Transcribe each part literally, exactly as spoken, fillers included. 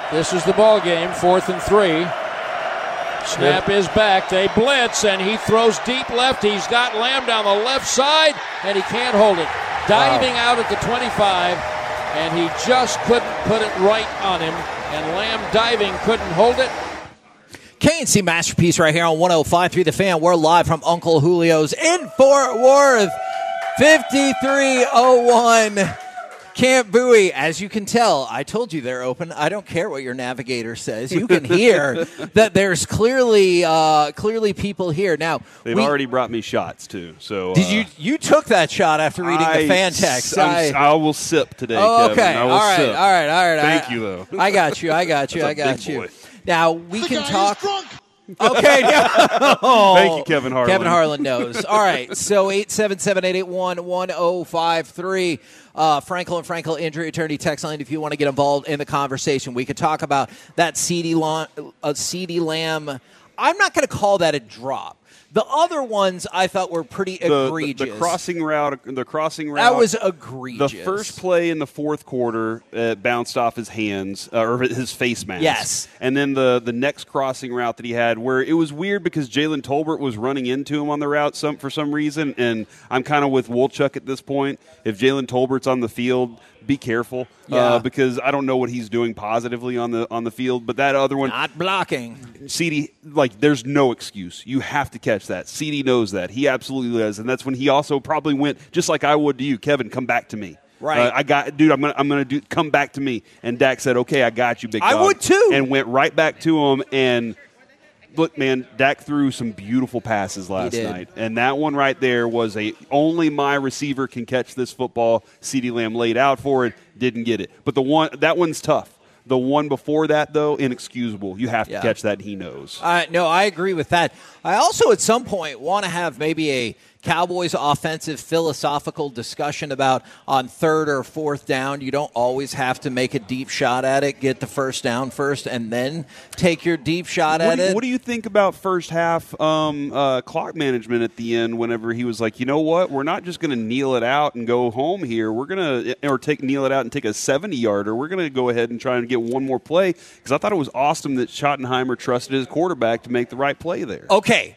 This is the ball game, fourth and three. Snap Yep. is back. They blitz, and he throws deep left. He's got Lamb down the left side, and he can't hold it. Diving Wow. out at the twenty-five, and he just couldn't put it right on him. And Lamb diving couldn't hold it. K and C Masterpiece right here on one oh five point three The Fan. We're live from Uncle Julio's in Fort Worth. fifty-three oh one Camp Bowie. As you can tell, I told you they're open. I don't care what your navigator says. You can hear that there's clearly uh, clearly people here. Now, They've we, already brought me shots, too. So Did uh, you you took that shot after reading I, the fan text? I, I will sip today, Oh, Kevin. okay. I will All right. sip. All right. All right. Thank I, you, though. I got you. I got you. I That's a got big you. boy. Now, we The can guy talk. is drunk. Okay. Oh, Thank you, Kevin Harlan. Kevin Harlan knows. All right. So eight seven seven, eight eight one, one oh five three. Uh, Frankel and Frankel Injury Attorney text line if you want to get involved in the conversation. We could talk about that CeeDee Lamb. Uh, CeeDee Lamb. I'm not going to call that a drop. The other ones I thought were pretty The, egregious. the, the crossing route, the crossing route. That was egregious. The first play in the fourth quarter uh, bounced off his hands uh, or his face mask. Yes. And then the the next crossing route that he had, where it was weird because Jalen Tolbert was running into him on the route some for some reason, and I'm kind of with Wolchuk at this point. If Jalen Tolbert's on the field, be careful Yeah. uh, because I don't know what he's doing positively on the on the field. But that other one, Not blocking. CeeDee, like, there's no excuse. You have to catch that. CeeDee knows that. He absolutely does. And that's when he also probably went, just like I would to you, Kevin, come back to me. Right. Uh, I got, dude, I'm going to I'm gonna do, come back to me. And Dak said, okay, I got you, big I dog. would too. And went right back to him. And look, man, Dak threw some beautiful passes last did. night. And that one right there was a, only my receiver can catch this football. CeeDee Lamb laid out for it, didn't get it. But the one, that one's tough. The one before that, though, inexcusable. You have to Yeah. catch that, and he knows. Uh, no, I agree with that. I also, at some point, want to have maybe a Cowboys offensive philosophical discussion about on third or fourth down, you don't always have to make a deep shot at it, get the first down first, and then take your deep shot What at do, you, it. what do you think about first half um, uh, clock management at the end? Whenever he was like, you know what, we're not just going to kneel it out and go home here. We're going to or take kneel it out and take a seventy yarder. We're going to go ahead and try and get one more play because I thought it was awesome that Schottenheimer trusted his quarterback to make the right play there. Okay.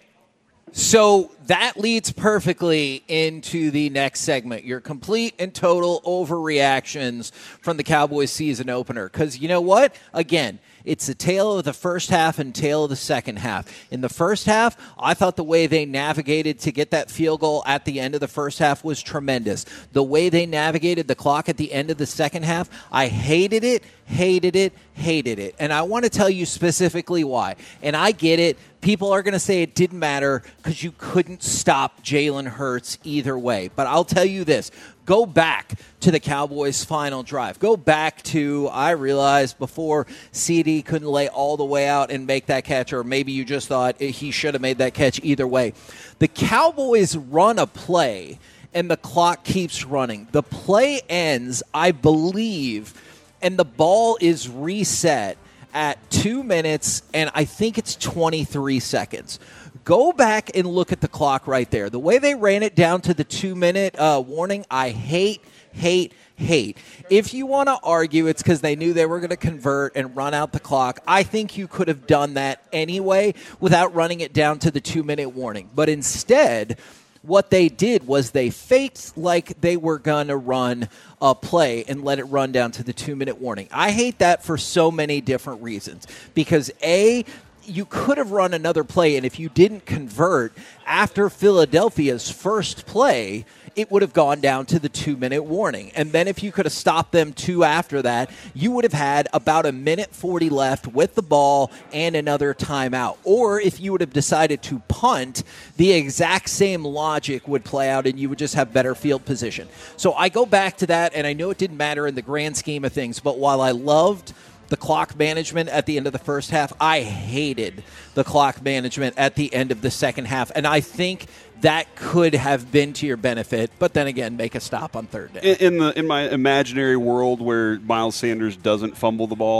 So that leads perfectly into the next segment, your complete and total overreactions from the Cowboys season opener. Because you know what? Again, it's the tale of the first half and tale of the second half. In the first half, I thought the way they navigated to get that field goal at the end of the first half was tremendous. The way they navigated the clock at the end of the second half, I hated it, hated it, hated it. And I want to tell you specifically why. And I get it. People are going to say it didn't matter because you couldn't stop Jalen Hurts either way. But I'll tell you this. Go back to the Cowboys' final drive. Go back to, I realized before CeeDee couldn't lay all the way out and make that catch, or maybe you just thought he should have made that catch either way. The Cowboys run a play, and the clock keeps running. The play ends, I believe, and the ball is reset at two minutes, and I think it's twenty-three seconds. Go back and look at the clock right there. The way they ran it down to the two-minute uh, warning, I hate, hate, hate. If you want to argue it's because they knew they were going to convert and run out the clock, I think you could have done that anyway without running it down to the two-minute warning. But instead, what they did was they faked like they were going to run a play and let it run down to the two-minute warning. I hate that for so many different reasons because, A, you could have run another play, and if you didn't convert after Philadelphia's first play, it would have gone down to the two-minute warning. And then if you could have stopped them two after that, you would have had about a minute forty left with the ball and another timeout. Or if you would have decided to punt, the exact same logic would play out, and you would just have better field position. So I go back to that, and I know it didn't matter in the grand scheme of things, but while I loved the clock management at the end of the first half, I hated the clock management at the end of the second half. And I think that could have been to your benefit, but then again, make a stop on third down. In, in the in my imaginary world where Miles Sanders doesn't fumble the ball,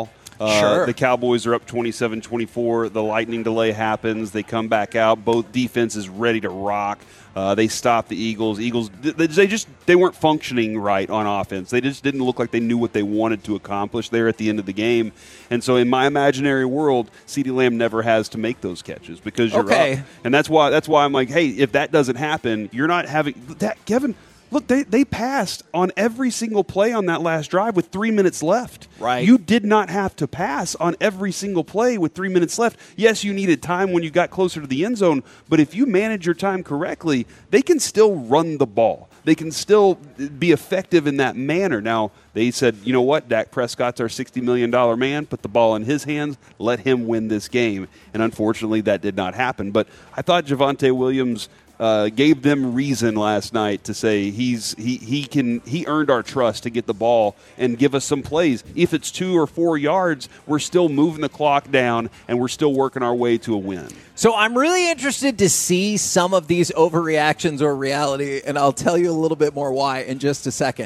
Uh, Sure. The Cowboys are up twenty-seven twenty-four. The lightning delay happens. They come back out. Both defenses ready to rock. Uh, they stop the Eagles. Eagles, they, they just they weren't functioning right on offense. They just didn't look like they knew what they wanted to accomplish there at the end of the game. And so, in my imaginary world, CeeDee Lamb never has to make those catches because you're Okay. up. And that's why that's why I'm like, hey, if that doesn't happen, you're not having that, Kevin. Look, they, they passed on every single play on that last drive with three minutes left. Right. You did not have to pass on every single play with three minutes left. Yes, you needed time when you got closer to the end zone, but if you manage your time correctly, they can still run the ball. They can still be effective in that manner. Now, they said, you know what, Dak Prescott's our sixty million dollars man. Put the ball in his hands. Let him win this game. And unfortunately, that did not happen. But I thought Javonte Williams – Uh, gave them reason last night to say he's he he can he earned our trust to get the ball and give us some plays. If it's two or four yards, we're still moving the clock down and we're still working our way to a win. So I'm really interested to see some of these overreactions or reality, and I'll tell you a little bit more why in just a second.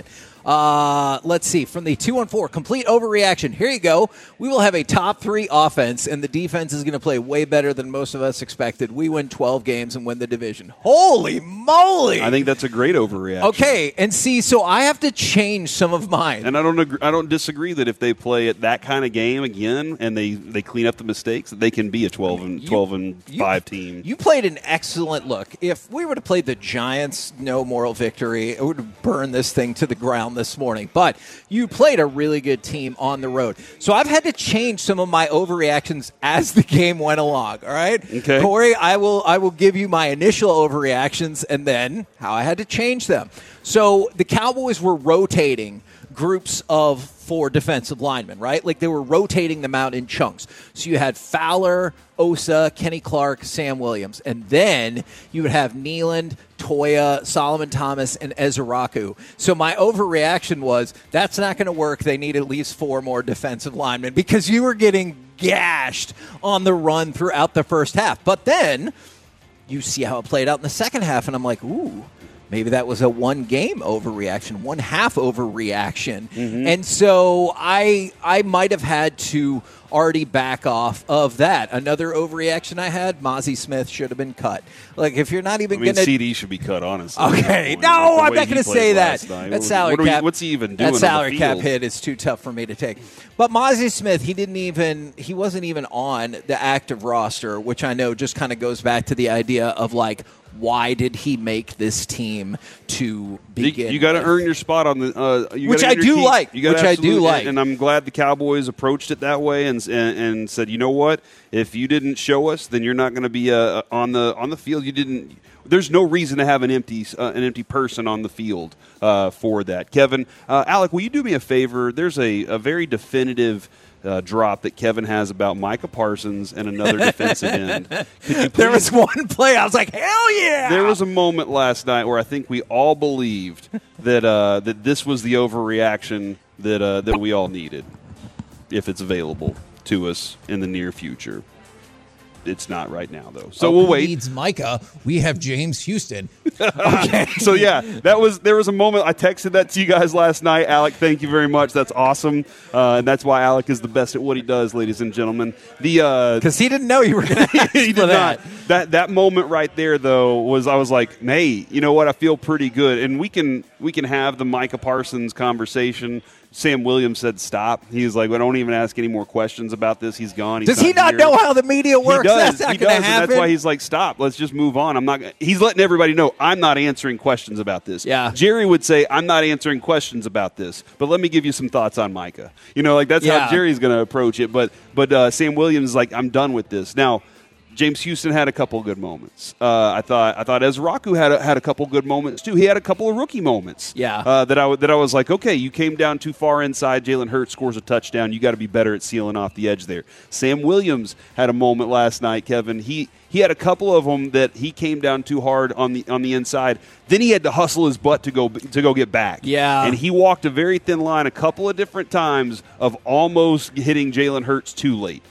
Uh, let's see. From the two one four, complete overreaction. Here you go. We will have a top three offense, and the defense is going to play way better than most of us expected. We win twelve games and win the division. Holy moly! I think that's a great overreaction. Okay, and see, so I have to change some of mine. And I don't agree, I don't disagree that if they play at that kind of game again and they, they clean up the mistakes, that they can be a twelve and twelve and five team. You played an excellent look. If we would have played the Giants, no moral victory, it would have burned this thing to the ground this morning. But you played a really good team on the road. So I've had to change some of my overreactions as the game went along. All right? Okay. Corey, I will I will give you my initial overreactions and then how I had to change them. So the Cowboys were rotating groups of four defensive linemen, right? Like they were rotating them out in chunks. So you had Fowler, Osa, Kenny Clark, Sam Williams. And then you would have Nealand, Toya, Solomon Thomas, and Ezraku. So my overreaction was, that's not going to work. They need at least four more defensive linemen because you were getting gashed on the run throughout the first half. But then you see how it played out in the second half, and I'm like, ooh, maybe that was a one-game overreaction, one-half overreaction. Mm-hmm. And so I I might have had to already back off of that. Another overreaction I had, Mozzie Smith should have been cut. Like, if you're not even I mean, going to... C D should be cut, honestly. Okay, no, I'm not going to say that. That salary what we, cap... What's he even doing That salary on the cap field? hit is too tough for me to take. But Mozzie Smith, he didn't even... He wasn't even on the active roster, which I know just kind of goes back to the idea of, like, why did he make this team to begin? You, you got to with? earn your spot on the, uh, you which gotta I earn your do keep. like. You gotta Which I do absolutely- like, and I'm glad the Cowboys approached it that way and and, and said, you know what, if you didn't show us, then you're not going to be uh, on the on the field. You didn't. There's no reason to have an empty uh, an empty person on the field uh, for that. Kevin, uh, Alec, will you do me a favor? There's a, a very definitive Uh, drop that Kevin has about Micah Parsons and another defensive end. Could you There please- was one play, I was like, hell yeah! There was a moment last night where I think we all believed that uh, that this was the overreaction that uh, that we all needed, if it's available to us in the near future. It's not right now, though. So Oh, we'll who wait. needs Micah? We have James Houston. Okay. So yeah, that was there was a moment. I texted that to you guys last night. Alec, thank you very much. That's awesome, uh, and that's why Alec is the best at what he does, ladies and gentlemen. The uh, Because he didn't know you were going to ask he for did that. not. That that moment right there, though, was I was like, hey, you know what? I feel pretty good, and we can we can have the Micah Parsons conversation. Sam Williams said stop. He was like, well, don't even ask any more questions about this. He's gone. He's Does he not here. know how the media works? He does. That's not he going does, to and happen. that's why he's like, stop. Let's just move on. I'm not. He's letting everybody know I'm not answering questions about this. Yeah. Jerry would say I'm not answering questions about this, but let me give you some thoughts on Micah. You know, like that's Yeah. how Jerry's going to approach it. But but uh, Sam Williams is like, I'm done with this now. James Houston had a couple good moments. Uh, I thought I thought Ezraku had a, had a couple good moments too. He had a couple of rookie moments. Yeah. Uh, that I w- that I was like, okay, you came down too far inside. Jalen Hurts scores a touchdown. You got to be better at sealing off the edge there. Sam Williams had a moment last night, Kevin. He he had a couple of them that he came down too hard on the on the inside. Then he had to hustle his butt to go to go get back. Yeah. And he walked a very thin line a couple of different times of almost hitting Jalen Hurts too late.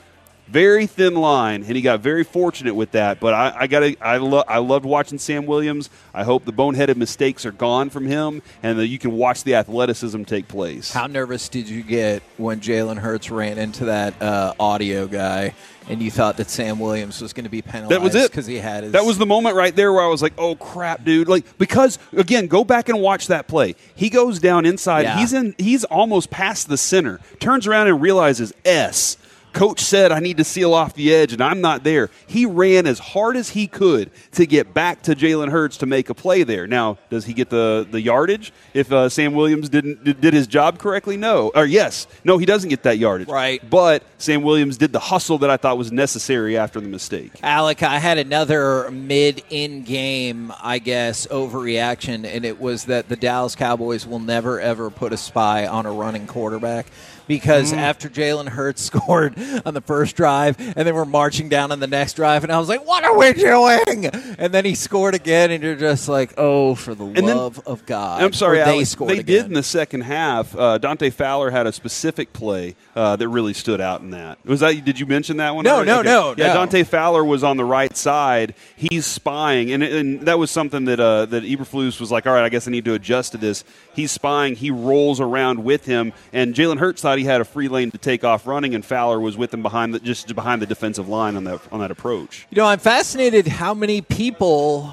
Very thin line, and he got very fortunate with that. But I, I got I lo- I loved watching Sam Williams. I hope the boneheaded mistakes are gone from him, and that you can watch the athleticism take place. How nervous did you get when Jalen Hurts ran into that uh, audio guy, and you thought that Sam Williams was going to be penalized? That was it. Because he had his. That was the moment right there where I was like, "Oh crap, dude!" Like because again, go back and watch that play. He goes down inside. Yeah. He's in. He's almost past the center. Turns around and realizes S. Coach said I need to seal off the edge, and I'm not there. He ran as hard as he could to get back to Jalen Hurts to make a play there. Now, does he get the, the yardage if uh, Sam Williams didn't did, did his job correctly? No. Or yes. No, he doesn't get that yardage. Right. But Sam Williams did the hustle that I thought was necessary after the mistake. Alec, I had another mid-in-game, I guess, overreaction, and it was that the Dallas Cowboys will never, ever put a spy on a running quarterback. Because mm. after Jalen Hurts scored on the first drive, and then we're marching down on the next drive, and I was like, what are we doing? And then he scored again, and you're just like, oh, for the and love then, of God. I'm sorry, or they Alex, scored they again. did in the second half. Uh, Dante Fowler had a specific play uh, that really stood out in that. Was that? Did you mention that one? No, already? no, okay. no. Yeah, no. Dante Fowler was on the right side. He's spying, and, and that was something that uh, that Eberflus was like, all right, I guess I need to adjust to this. He's spying. He rolls around with him, and Jalen Hurts thought he had a free lane to take off running, and Fowler was with him behind the, just behind the defensive line on that on that approach. You know, I'm fascinated how many people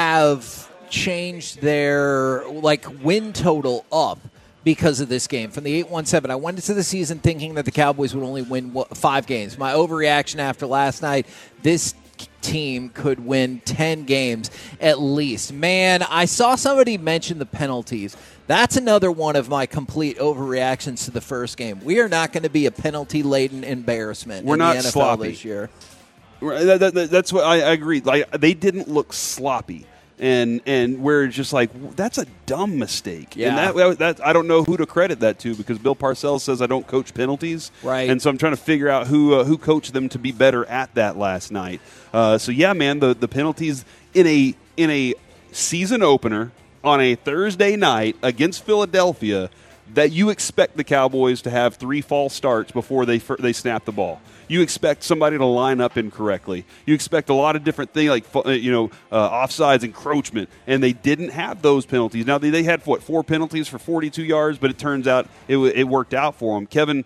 have changed their like win total up because of this game. From the eight one seven, I went into the season thinking that the Cowboys would only win five games. My overreaction after last night, this team could win ten games at least. Man, I saw somebody mention the penalties. That's another one of my complete overreactions to the first game. We are not going to be a penalty-laden embarrassment We're in not the N F L sloppy this year. That, that, that, that's what I, I agree. Like they didn't look sloppy, and and we're just like that's a dumb mistake. Yeah. And that, that I don't know who to credit that to because Bill Parcells says I don't coach penalties. Right. And so I'm trying to figure out who uh, who coached them to be better at that last night. Uh, so yeah, man, the the penalties in a in a season opener on a Thursday night against Philadelphia, that you expect the Cowboys to have three false starts before they they snap the ball. You expect somebody to line up incorrectly. You expect a lot of different things like you know uh, offsides, encroachment, and they didn't have those penalties. Now they, they had what four penalties for forty-two yards, but it turns out it it worked out for them. Kevin,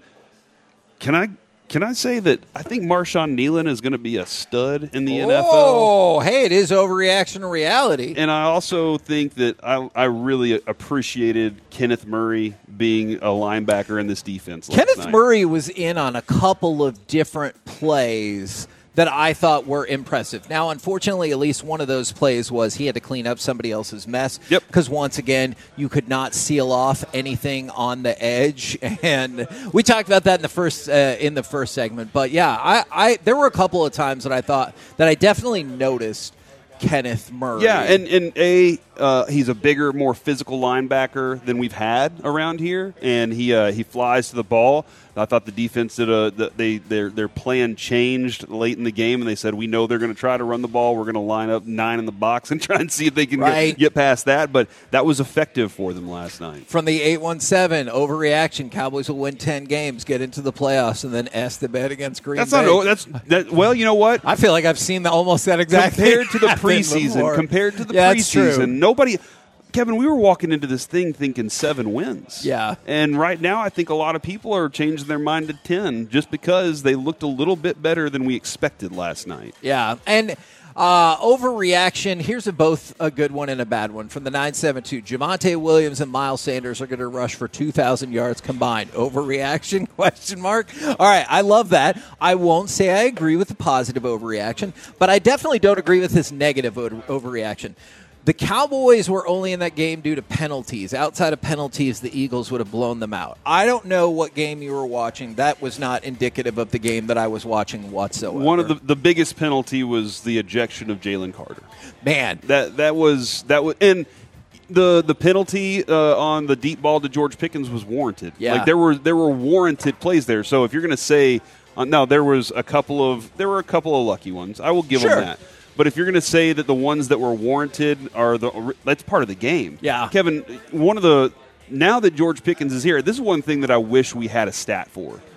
can I? Can I say that I think Marshawn Nealon is going to be a stud in the oh, N F L? Oh, hey, it is overreaction to reality. And I also think that I, I really appreciated Kenneth Murray being a linebacker in this defense last Kenneth night. Murray was in on a couple of different plays that I thought were impressive. Now, unfortunately, at least one of those plays was he had to clean up somebody else's mess. Yep. Because once again, you could not seal off anything on the edge, and we talked about that in the first uh, in the first segment. But yeah, I, I there were a couple of times that I thought that I definitely noticed Kenneth Murray. Yeah, and and a uh, he's a bigger, more physical linebacker than we've had around here, and he uh, he flies to the ball. I thought the defense did a the, they their their plan changed late in the game, and they said we know they're going to try to run the ball. We're going to line up nine in the box and try and see if they can right. get, get past that. But that was effective for them last night. From the eight one seven, overreaction. Cowboys will win ten games, get into the playoffs, and then ask the bet against Green That's Bay. not that's that. Well, you know what? I feel like I've seen the, almost that exact compared thing to the happen preseason. before. Compared to the yeah, that's preseason, true. nobody. Kevin, we were walking into this thing thinking seven wins. Yeah. And right now I think a lot of people are changing their mind to ten just because they looked a little bit better than we expected last night. Yeah. And uh, overreaction, here's a both a good one and a bad one. From the nine seven two, Javonte Williams and Miles Sanders are going to rush for two thousand yards combined. Overreaction, question mark. All right, I love that. I won't say I agree with the positive overreaction, but I definitely don't agree with this negative o- overreaction. The Cowboys were only in that game due to penalties. Outside of penalties, the Eagles would have blown them out. I don't know what game you were watching. That was not indicative of the game that I was watching whatsoever. One of the, the biggest penalty was the ejection of Jalen Carter. Man. That that was that was and the the penalty uh, on the deep ball to George Pickens was warranted. Yeah. Like there were there were warranted plays there. So if you're going to say uh, no, there was a couple of there were a couple of lucky ones. I will give Sure. them that. But if you're going to say that the ones that were warranted are the that's part of the game. Yeah. Kevin, one of the now that George Pickens is here, this is one thing that I wish we had a stat for.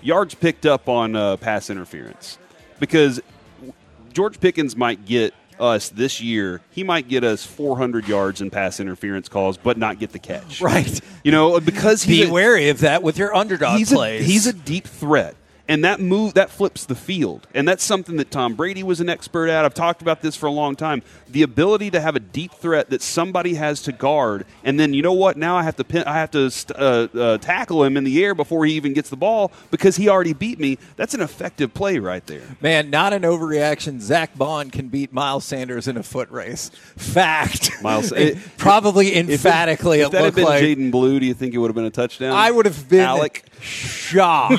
yards picked up on uh, pass interference, because George Pickens might get us this year, he might get us four hundred yards in pass interference calls, but not get the catch. Right. You know, because he's Be a, wary of that with your underdog he's plays. A, he's a deep threat. And that move, that flips the field. And that's something that Tom Brady was an expert at. I've talked about this for a long time. The ability to have a deep threat that somebody has to guard, and then, you know what, now I have to pin, I have to uh, uh, tackle him in the air before he even gets the ball because he already beat me. That's an effective play right there. Man, not an overreaction. Zach Bond can beat Miles Sanders in a foot race. Fact. Miles, it, Probably emphatically if, if it that had looked been like. Jaden Blue, do you think it would have been a touchdown? I would have been Alec? shocked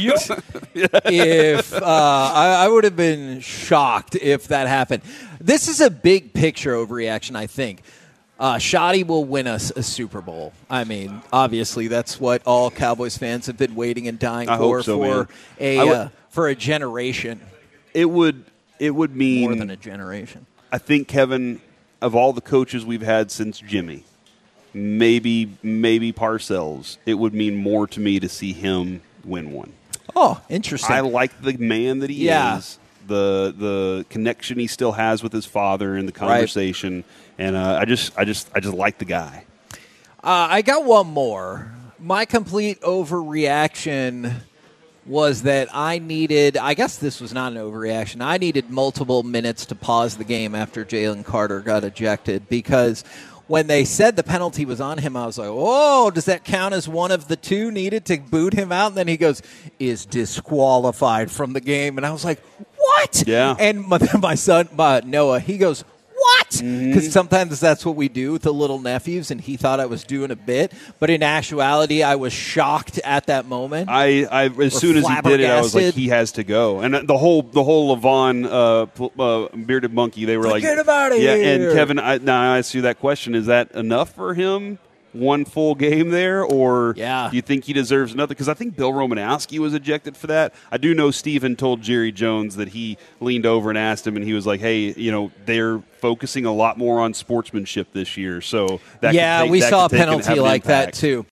if uh, I, I would have been shocked if that happened. This is a big picture overreaction, I think. Uh, Shoddy will win us a Super Bowl. I mean, obviously, that's what all Cowboys fans have been waiting and dying I for hope so, for man. a I would- uh, for a generation, It would it would mean more than a generation. I think, Kevin, of all the coaches we've had since Jimmy, maybe maybe Parcells, it would mean more to me to see him win one. Oh, interesting. I like the man that he Yeah. is, the the connection he still has with his father and the conversation, and uh, I just I just I just like the guy. Uh, I got one more. My complete overreaction was that I needed, I guess this was not an overreaction, I needed multiple minutes to pause the game after Jalen Carter got ejected, because when they said the penalty was on him, I was like, oh, does that count as one of the two needed to boot him out? And then he goes, is disqualified from the game. And I was like, what? Yeah. And my, my son, my Noah, he goes, what? Because Mm-hmm. sometimes that's what we do with the little nephews, and he thought I was doing a bit. But in actuality, I was shocked at that moment. I, I as soon as he did it, I was like, flabbergasted. he has to go. And the whole the whole Levon uh, pl- uh, bearded monkey, they were like, Get him outta yeah. here. And Kevin, I, now I ask you that question: is that enough for him? One full game there, or Yeah. do you think he deserves another? Because I think Bill Romanowski was ejected for that. I do know Steven told Jerry Jones that he leaned over and asked him, and he was like, "Hey, you know, they're focusing a lot more on sportsmanship this year, so that yeah, could take, we that saw a could take and penalty have an like impact." that too.